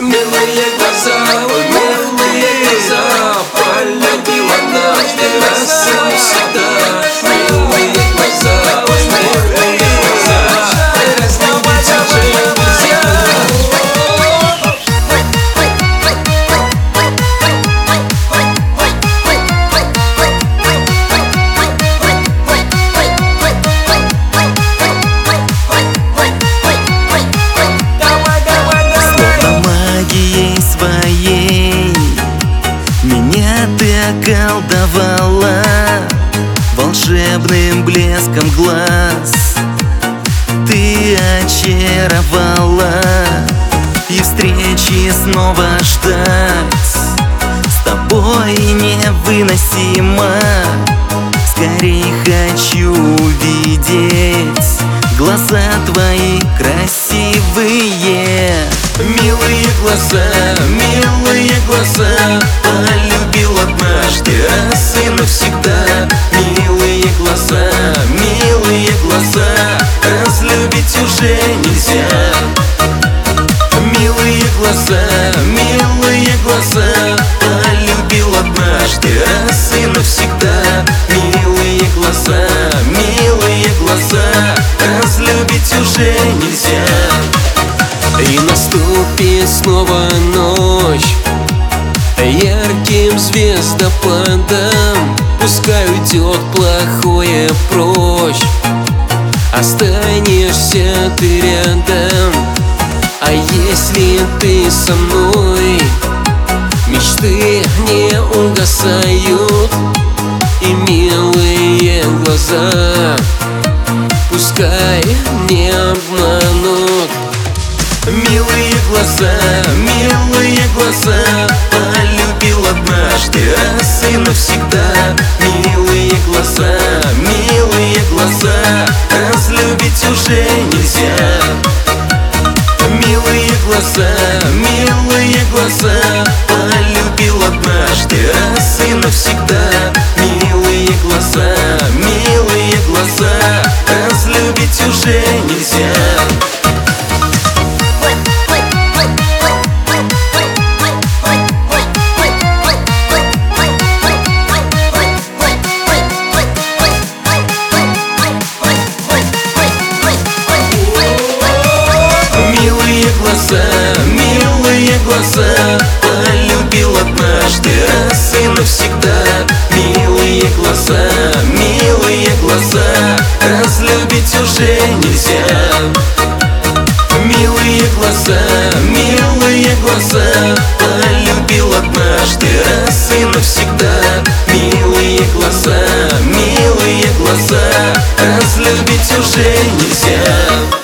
Милые глаза, ой, милые глаза, полюбил однажды раз и навсегда. Милые глаза, ой, милые глаза, разлюбить уже нельзя. Меня ты околдовала волшебным блеском глаз. Ты очаровала, и встречи снова ждать с тобой невыносимо. Скорей хочу увидеть глаза твои красивые. Милые глаза, полюбил однажды раз и навсегда. Милые глаза, разлюбить уже нельзя. Милые глаза, полюбил однажды раз и навсегда. Милые глаза, разлюбить уже нельзя. И наступит снова ночь ярким звездопадом, пускай уйдет плохое прочь, останешься ты рядом. А если ты со мной, мечты не угасают, и милые глаза пускай не обманут. Милые глаза, полюбил однажды раз и навсегда. Милые глаза, разлюбить уже нельзя. Милые глаза, полюбил однажды раз и навсегда. Милые глаза, разлюбить уже нельзя. Милые глаза, полюбил однажды раз и навсегда. Милые глаза, разлюбить уже нельзя. Милые глаза, полюбил однажды раз и навсегда. Милые глаза, разлюбить уже нельзя.